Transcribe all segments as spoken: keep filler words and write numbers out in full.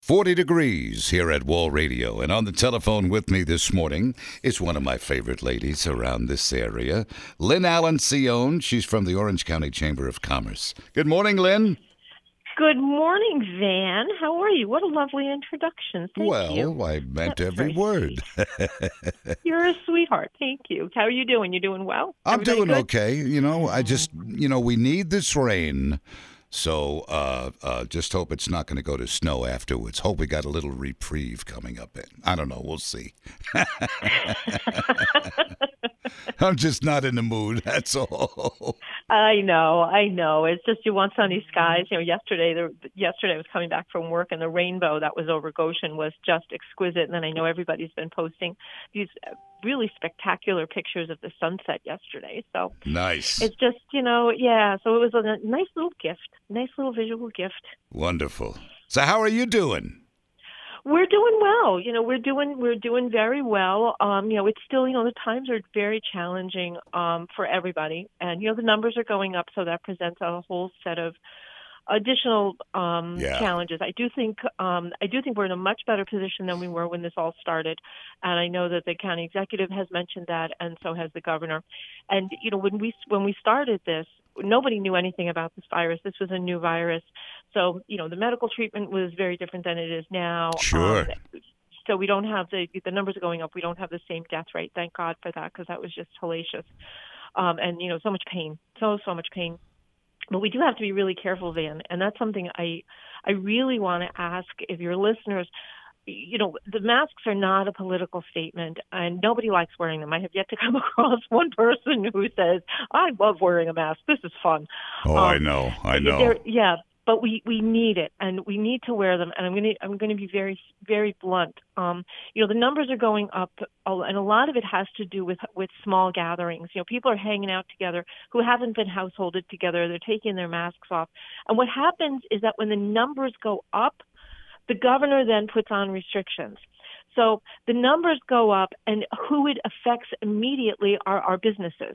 forty degrees here at Wall Radio. And on the telephone with me this morning is one of my favorite ladies around this area, Lynn Allen Sion. She's from the Orange County Chamber of Commerce. Good morning, Lynn. Good morning, Van. How are you? What a lovely introduction. Thank well, you. Well, I meant That's every word. You're a sweetheart. Thank you. How are you doing? You doing well? I'm Everybody doing good? okay. You know, I just, you know, we need this rain. So uh, uh, just hope it's not going to go to snow afterwards. Hope we got a little reprieve coming up in. I don't know. We'll see. I'm just not in the mood. That's all. I know. I know. It's just you want sunny skies. You know, yesterday, the, yesterday I was coming back from work, and the rainbow that was over Goshen was just exquisite. And then I know everybody's been posting these really spectacular pictures of the sunset yesterday. So nice. It's just, you know, yeah. So it was a nice little gift, nice little visual gift. Wonderful. So how are you doing? We're doing well. You know, we're doing we're doing very well. Um, you know, it's still, you know, the times are very challenging um, for everybody, and you know, the numbers are going up, so that presents a whole set of additional um, yeah. challenges. I do think um, I do think we're in a much better position than we were when this all started, and I know that the county executive has mentioned that, and so has the governor. And you know, when we when we started this, nobody knew anything about this virus. This was a new virus, so you know, the medical treatment was very different than it is now. Sure. Um, so we don't have the the numbers are going up. We don't have the same death rate. Thank God for that, because that was just hellacious, um, and you know, so much pain, so so much pain. But we do have to be really careful, Van, and that's something I I really want to ask if your listeners, you know, the masks are not a political statement, and nobody likes wearing them. I have yet to come across one person who says, I love wearing a mask. This is fun. Oh, um, I know. I know. Yeah, but we, we need it, and we need to wear them. And I'm going to I'm going to be very, very blunt. Um, you know, the numbers are going up, and a lot of it has to do with with small gatherings. You know, people are hanging out together who haven't been householded together. They're taking their masks off. And what happens is that when the numbers go up, the governor then puts on restrictions. So the numbers go up, and who it affects immediately are our businesses.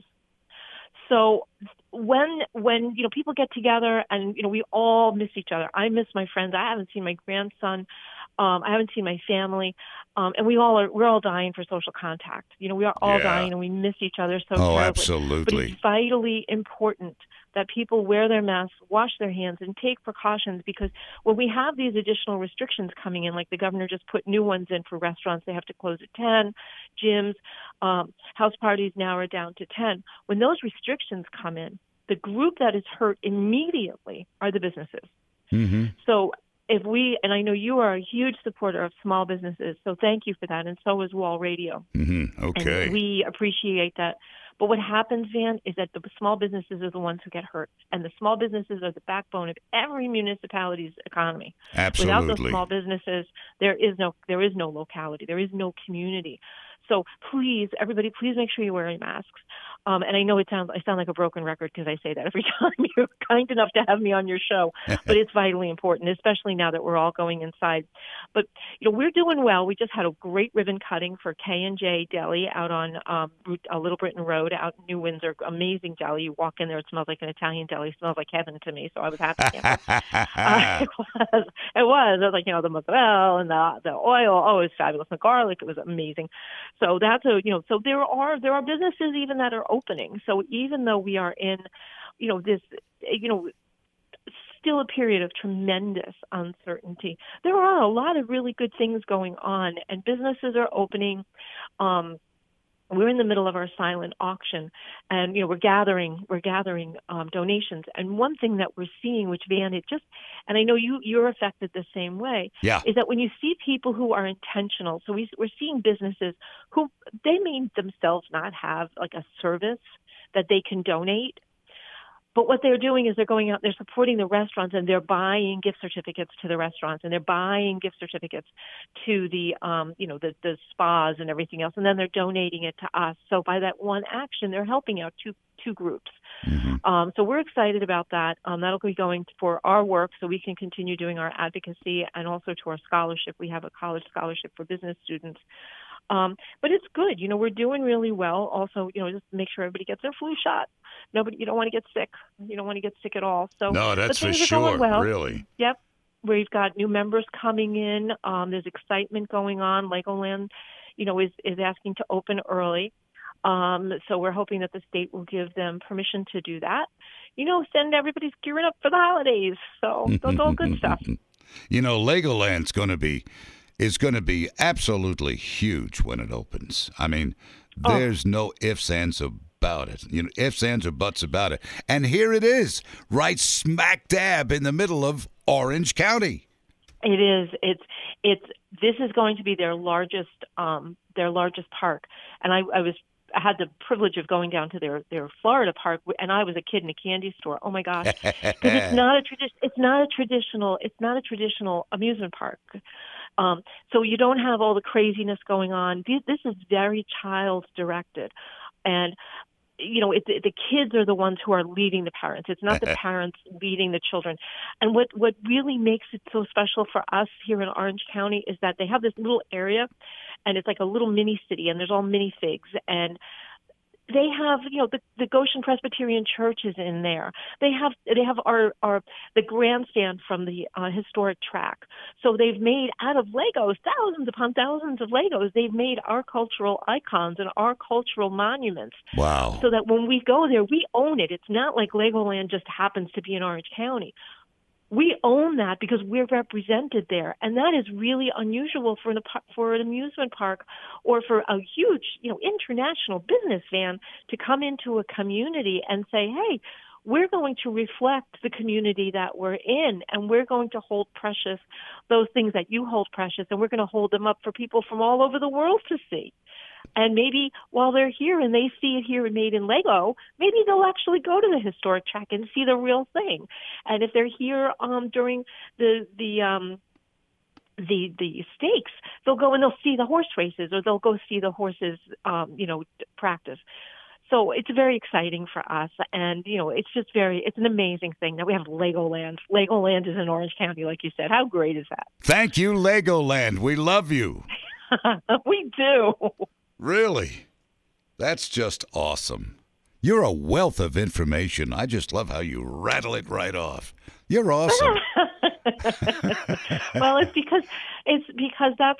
So when when you know, people get together, and you know, we all miss each other. I miss my friends. I haven't seen my grandson. Um, I haven't seen my family, um, and we all are. We're all dying for social contact. You know, we are all yeah. dying, and we miss each other so Oh, terribly. absolutely. But it's vitally important that people wear their masks, wash their hands, and take precautions, because when we have these additional restrictions coming in, like the governor just put new ones in for restaurants, they have to close at ten, gyms, um, house parties now are down to ten. When those restrictions come in, the group that is hurt immediately are the businesses. Mm-hmm. So if we, and I know you are a huge supporter of small businesses, so thank you for that, and so is Wall Radio. Mm-hmm. Okay. And we appreciate that. But what happens, Van, is that the small businesses are the ones who get hurt, and the small businesses are the backbone of every municipality's economy. Absolutely. Without those small businesses, there is no there is no locality, there is no community. So please, everybody, please make sure you're wearing masks. Um, and I know it sounds I sound like a broken record because I say that every time you're kind enough to have me on your show, but it's vitally important, especially now that we're all going inside. But you know, we're doing well. We just had a great ribbon cutting for K and J Deli out on um, Route, uh, Little Britain Road out in New Windsor. Amazing deli. You walk in there, it smells like an Italian deli. It smells like heaven to me. So I was happy. uh, it was. It was. It was like, you know, the mozzarella and the the oil. Oh, it was fabulous. The garlic. It was amazing. So that's a you know. So there are there are businesses even that are opening. So even though we are in, you know, this, you know, still a period of tremendous uncertainty, there are a lot of really good things going on, and businesses are opening. Um, we're in the middle of our silent auction, and you know, we're gathering we're gathering um, donations. And one thing that we're seeing, which Van, it just, and I know you you're affected the same way, yeah. is that when you see people who are intentional, so we, we're seeing businesses who they may themselves not have like a service that they can donate. But what they're doing is they're going out, they're supporting the restaurants, and they're buying gift certificates to the restaurants, and they're buying gift certificates to the, um, you know, the, the spas and everything else, and then they're donating it to us. So by that one action, they're helping out two two groups. Mm-hmm. Um, so we're excited about that. Um, that'll be going for our work, so we can continue doing our advocacy, and also to our scholarship. We have a college scholarship for business students. Um, but it's good. You know, we're doing really well. Also, you know, just make sure everybody gets their flu shot. Nobody, you don't want to get sick. You don't want to get sick at all. So no, that's for things are sure. going well. Really. Yep. we've got new members coming in. Um, there's excitement going on. Legoland, you know, is, is asking to open early. Um, so we're hoping that the state will give them permission to do that. You know, send everybody's gearing up for the holidays. So that's all good stuff. You know, Legoland's going to be is going to be absolutely huge when it opens. I mean, there's oh. no ifs, ands about it. You know, ifs, ands, or buts about it. And here it is, right smack dab in the middle of Orange County. It is. It's. It's. This is going to be their largest. Um, their largest park. And I, I was. I had the privilege of going down to their, their Florida park, and I was a kid in a candy store. Oh my gosh! Because it's not a tradi- It's not a traditional. It's not a traditional amusement park. Um, so you don't have all the craziness going on. This is very child directed, and you know, it, the kids are the ones who are leading the parents. It's not the parents leading the children. And what what really makes it so special for us here in Orange County is that they have this little area, and it's like a little mini city, and there's all minifigs, and they have, you know, the, the Goshen Presbyterian Church is in there. They have they have our, our the grandstand from the uh, historic track. So they've made out of Legos, thousands upon thousands of Legos. They've made our cultural icons and our cultural monuments. Wow! So that when we go there, we own it. It's not like Legoland just happens to be in Orange County. We own that because we're represented there, and that is really unusual for an for an amusement park or for a huge, you know, international business van to come into a community and say, "Hey, we're going to reflect the community that we're in, and we're going to hold precious those things that you hold precious, and we're going to hold them up for people from all over the world to see." And maybe while they're here and they see it here and made in Lego, maybe they'll actually go to the historic track and see the real thing. And if they're here um, during the the um, the the stakes, they'll go and they'll see the horse races, or they'll go see the horses, um, you know, practice. So it's very exciting for us, and you know, it's just very, it's an amazing thing that we have Legoland. Legoland is in Orange County, like you said. How great is that? Thank you, Legoland. We love you. We do. Really? That's just awesome. You're a wealth of information. I just love how you rattle it right off. You're awesome. Well, it's because it's because that's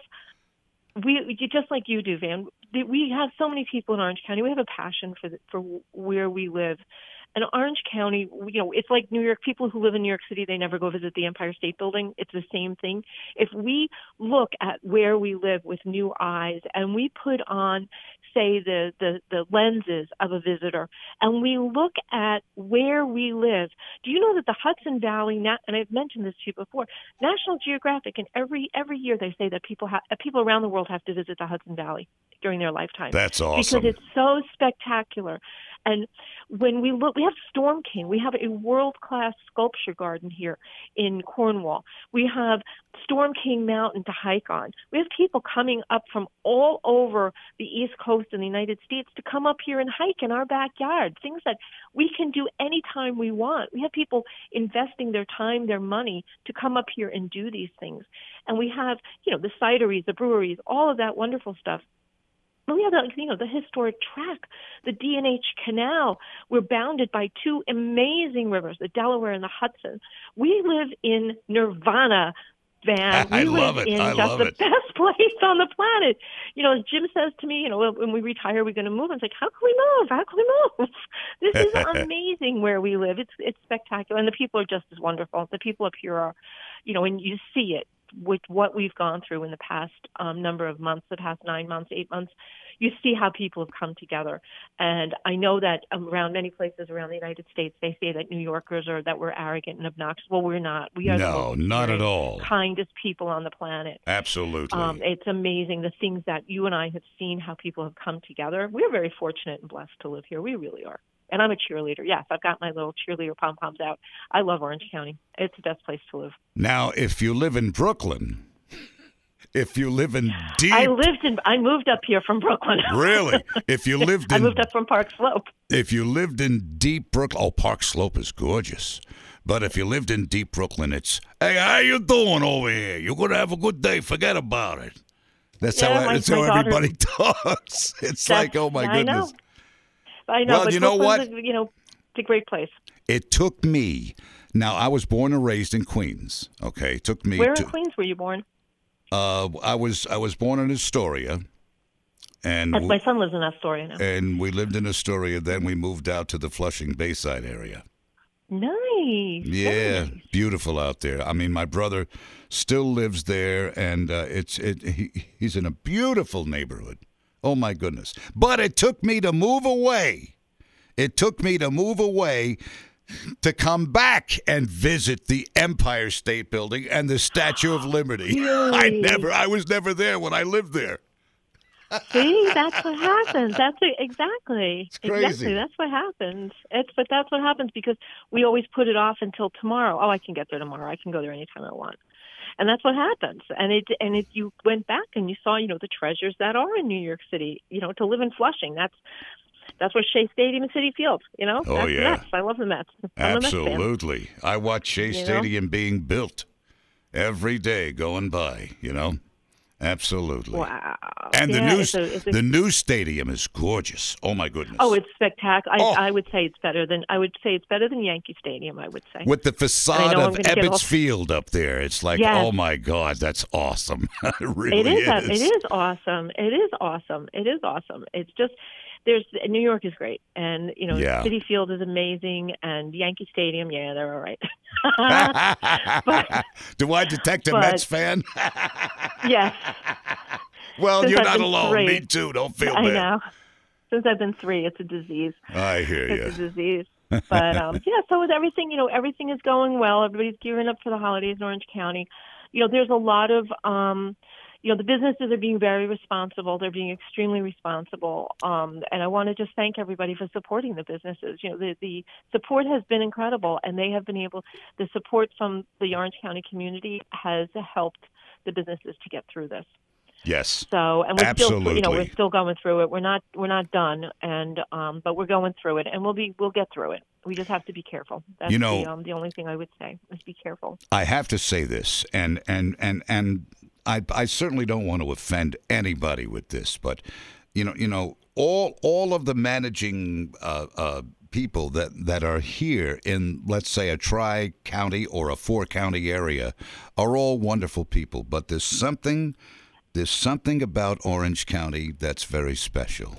we just like you do, Van. We have so many people in Orange County. We have a passion for the, for where we live. And Orange County, you know, it's like New York. People who live in New York City, they never go visit the Empire State Building. It's the same thing. If we look at where we live with new eyes and we put on, say, the, the, the lenses of a visitor, and we look at where we live, do you know that the Hudson Valley, and I've mentioned this to you before, National Geographic, and every every year they say that people ha- people around the world have to visit the Hudson Valley during their lifetime. That's awesome. Because it's so spectacular. And when we look, we have Storm King. We have a world-class sculpture garden here in Cornwall. We have Storm King Mountain to hike on. We have people coming up from all over the East Coast in the United States to come up here and hike in our backyard, things that we can do anytime we want. We have people investing their time, their money to come up here and do these things. And we have, you know, the cideries, the breweries, all of that wonderful stuff. We have, the, you know, the historic track, the D and H Canal. We're bounded by two amazing rivers, the Delaware and the Hudson. We live in nirvana, Van. We I live love it. in I just love the it. best place on the planet. You know, as Jim says to me, you know, when we retire, we're going to move. I'm like, how can we move? How can we move? This is amazing where we live. It's it's spectacular, and the people are just as wonderful. The people up here are, you know, and you see it with what we've gone through in the past um, number of months, the past nine months, eight months. You see how people have come together. And I know that around many places around the United States, they say that New Yorkers are, that we're arrogant and obnoxious. Well, we're not. We are no, the most not at all. kindest people on the planet. Absolutely. Um, it's amazing the things that you and I have seen, how people have come together. We're very fortunate and blessed to live here. We really are. And I'm a cheerleader. Yes, I've got my little cheerleader pom-poms out. I love Orange County. It's the best place to live. Now, if you live in Brooklyn, if you live in deep... I lived in... I moved up here from Brooklyn. Really? If you lived in... I moved up from Park Slope. If you lived in deep Brooklyn... Oh, Park Slope is gorgeous. But if you lived in deep Brooklyn, it's, hey, how you doing over here? You're going to have a good day. Forget about it. That's yeah, how, my, that's my how daughter, everybody talks. It's like, oh, my I goodness. Know. I know, well, but you know what? A, you know, it's a great place. It took me Now, I was born and raised in Queens. Okay, it took me. Where to, in Queens were you born? Uh, I was I was born in Astoria, and Uh, My son lives in Astoria now. and we lived in Astoria. Then we moved out to the Flushing Bayside area. Nice. Yeah, nice. beautiful out there. I mean, my brother still lives there, and uh, it's it. He, he's in a beautiful neighborhood. Oh my goodness! But it took me to move away. It took me to move away to come back and visit the Empire State Building and the Statue of Liberty. Really? I never. I was never there when I lived there. See, that's what happens. That's it, exactly. It's crazy. Exactly. That's what happens. It's but that's what happens because we always put it off until tomorrow. Oh, I can get there tomorrow. I can go there anytime I want. And that's what happens. And it and if you went back and you saw, you know, the treasures that are in New York City, you know, to live in Flushing. That's that's what Shea Stadium and Citi Field, you know? Oh, that's yeah. The Mets. I love the Mets. I'm a Mets fan. Absolutely. I watch Shea You know? Stadium being built every day going by, you know? Absolutely. Wow. And Yeah, the new it's a- it's a- the new stadium is gorgeous. Oh my goodness. Oh, it's spectacular. I, Oh. I would say it's better than I would say it's better than Yankee Stadium. I would say. With the And I facade know I'm of gonna get Ebbets all- Field up there. It's like, Yes. oh my God, that's awesome. it really It is. is. It is awesome. It is awesome. It is awesome. It's just there's New York is great, and you know, Yeah. Citi Field is amazing, and Yankee Stadium, yeah, they're all right. But- Do I detect a but- Mets fan? Yes, Well, Since you're I've not been alone. three. Me too. Don't feel I bad. know. Since I've been three, it's a disease. I hear It's you. a disease. But um, yeah, so with everything, you know, everything is going well. Everybody's gearing up for the holidays in Orange County. You know, there's a lot of, um, you know, the businesses are being very responsible. They're being extremely responsible. Um, and I want to just thank everybody for supporting the businesses. You know, the, the support has been incredible, and they have been able, the support from the Orange County community has helped the businesses to get through this. Yes. So, and we're still, you know, Absolutely. we're still going through it. We're not, we're not done, and um, but we're going through it, and we'll be, we'll get through it. We just have to be careful. That's You know- the, um, the only thing I would say is be careful. I have to say this, and and and and I I certainly don't want to offend anybody with this, but you know you know all all of the managing uh, uh, people that that are here in, let's say, a tri county or a four county area are all wonderful people, but there's something there's something about Orange County that's very special.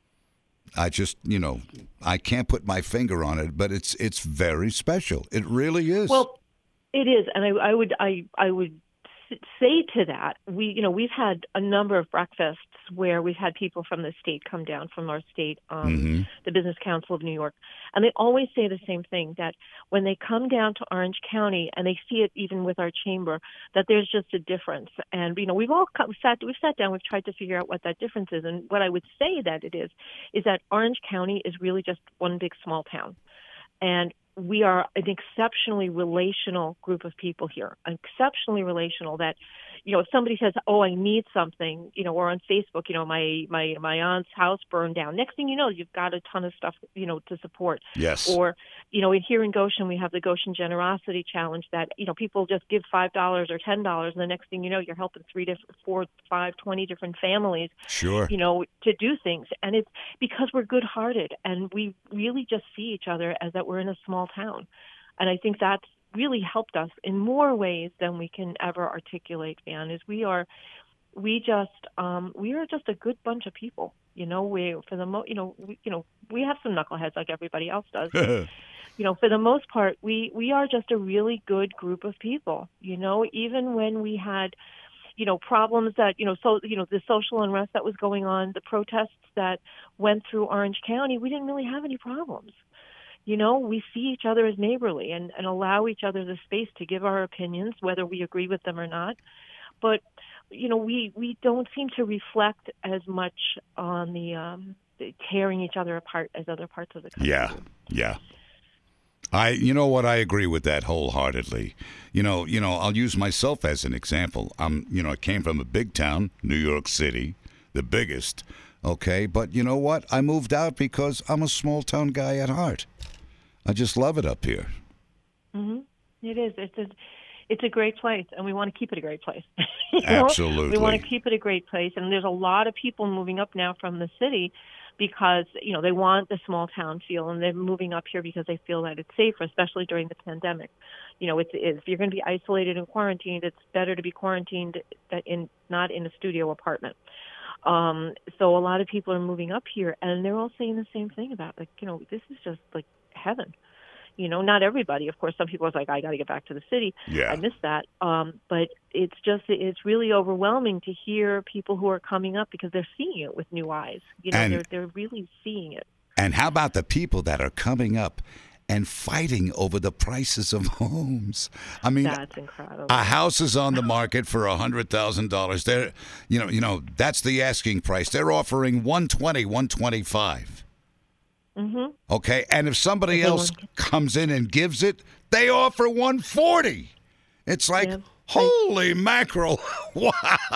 I just, you know, I can't put my finger on it, but it's it's very special. It really is. Well, it is, and I, I would, I, I would s- say to that, we, you know, we've had a number of breakfasts where we've had people from the state come down from our state, um, Mhm. the Business Council of New York, and they always say the same thing, that when they come down to Orange County and they see it even with our chamber, that there's just a difference. And you know, we've all come, sat, we've sat down, we've tried to figure out what that difference is, and what I would say that it is is that Orange County is really just one big small town, and we are an exceptionally relational group of people here, exceptionally relational that, you know, if somebody says, oh, I need something, you know, or on Facebook, you know, my, my, my aunt's house burned down. Next thing you know, you've got a ton of stuff, you know, to support. yes. Or, you know, here in Goshen, we have the Goshen Generosity Challenge that, you know, people just give five dollars or ten dollars. And the next thing you know, you're helping three different, four, five, twenty different families, Sure. you know, to do things. And it's because we're good hearted and we really just see each other as that we're in a small town. And I think that's really helped us in more ways than we can ever articulate, Van, is we are, we just, um, we are just a good bunch of people. You know, we, for the mo, you know, we, you know, we have some knuckleheads like everybody else does. But, you know, for the most part, we, we are just a really good group of people. You know, even when we had, you know, problems that, you know, so, you know, the social unrest that was going on, the protests that went through Orange County, we didn't really have any problems. You know, we see each other as neighborly and, and allow each other the space to give our opinions, whether we agree with them or not. But, you know, we, we don't seem to reflect as much on the, um, the tearing each other apart as other parts of the country. Yeah, yeah. I, you know what? I agree with that wholeheartedly. You know, you know, I'll use myself as an example. I'm, you know, I came from a big town, New York City, the biggest. Okay, but you know what? I moved out because I'm a small town guy at heart. I just love it up here. Mm-hmm. It is. It's a, it's a great place, and we want to keep it a great place. You know? Absolutely. We want to keep it a great place, and there's a lot of people moving up now from the city because, you know, they want the small town feel, and they're moving up here because they feel that it's safer, especially during the pandemic. You know, it's, if you're going to be isolated and quarantined, it's better to be quarantined in not in a studio apartment. Um, so a lot of people are moving up here, and they're all saying the same thing about, like, you know, this is just like heaven. You know, not everybody. Of course, some people are like, I got to get back to the city. Yeah. I miss that. Um, but it's just, it's really overwhelming to hear people who are coming up because they're seeing it with new eyes. You know, And- they're they're really seeing it. And how about the people that are coming up and fighting over the prices of homes? I mean, That's incredible. a house is on the market for a hundred thousand dollars. They're, you know, you know, that's the asking price. They're offering one twenty, one twenty-five. Mm-hmm. Okay, and if somebody Everyone else gets- comes in and gives it, they offer one forty. It's like, Yeah. holy mackerel! Wow.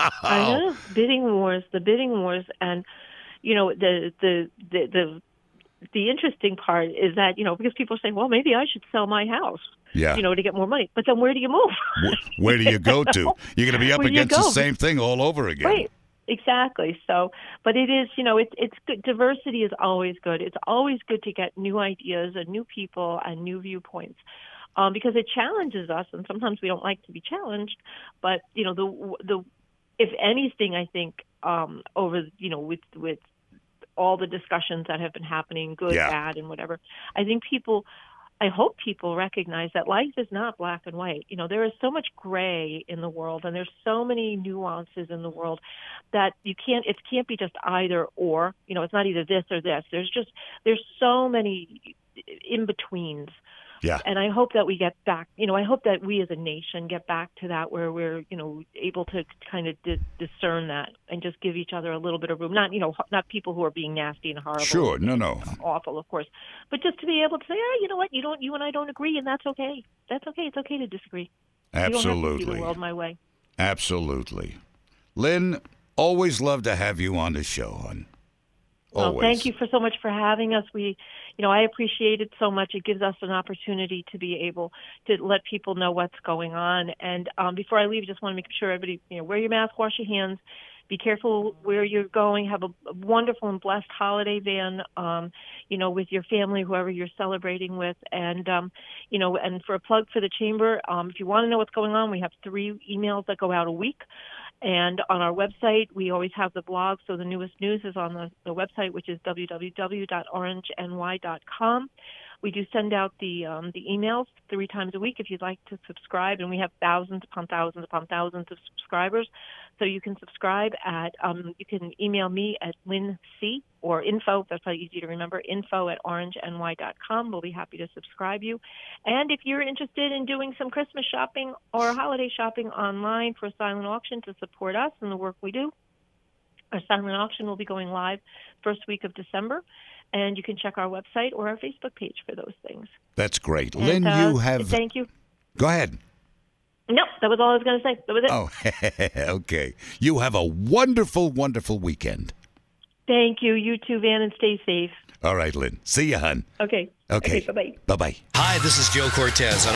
I know, bidding wars, the bidding wars, and you know the the the the, the interesting part is that, you know, because people say, well, maybe I should sell my house, Yeah. you know, to get more money. But then where do you move? Wh- Where do you go to? You're going to be up Where do you against the go? same thing all over again. Right. Exactly. So, but it is, you know, it's it's good. Diversity is always good. It's always good to get new ideas and new people and new viewpoints, um, because it challenges us. And sometimes we don't like to be challenged. But you know, the the if anything, I think um, over you know with with all the discussions that have been happening, good, Yeah. bad, and whatever, I think people. I hope people recognize that life is not black and white. You know, there is so much gray in the world, and there's so many nuances in the world that you can't, it can't be just either or. You know, it's not either this or this. There's just, there's so many in-betweens. Yeah. And I hope that we get back, you know, I hope that we as a nation get back to that where we're, you know, able to kind of di- discern that and just give each other a little bit of room. Not, you know, not people who are being nasty and horrible. Sure. No, no. Awful, of course, but just to be able to say, oh, you know what, you don't, you and I don't agree, and that's okay. That's okay. It's okay to disagree. You don't have to see Absolutely. the world my way. Absolutely. Lynn, always love to have you on the show, hon. Well, Always. thank you for so much for having us. We, you know, I appreciate it so much. It gives us an opportunity to be able to let people know what's going on. And um, before I leave, I just want to make sure everybody, you know, wear your mask, wash your hands, be careful where you're going. Have a, a wonderful and blessed holiday, Van. Um, you know, with your family, whoever you're celebrating with, and um, you know, and for a plug for the chamber, um, if you want to know what's going on, we have three emails that go out a week. And on our website, we always have the blog. So the newest news is on the, the website, which is w w w dot orange n y dot com. We do send out the um, the emails three times a week if you'd like to subscribe. And we have thousands upon thousands upon thousands of subscribers. So you can subscribe at, um, you can email me at Lynn C or info, that's probably easy to remember, info at orange n y dot com. We'll be happy to subscribe you. And if you're interested in doing some Christmas shopping or holiday shopping online for a silent auction to support us and the work we do, our silent auction will be going live first week of December. And you can check our website or our Facebook page for those things. That's great. And, Lynn, uh, you have... Thank you. Go ahead. No, that was all I was going to say. That was it. Oh, okay. You have a wonderful, wonderful weekend. Thank you. You too, Van, and stay safe. All right, Lynn. See you, hon. Okay. Okay. Okay, bye-bye. Bye-bye. Hi, this is Joe Cortez.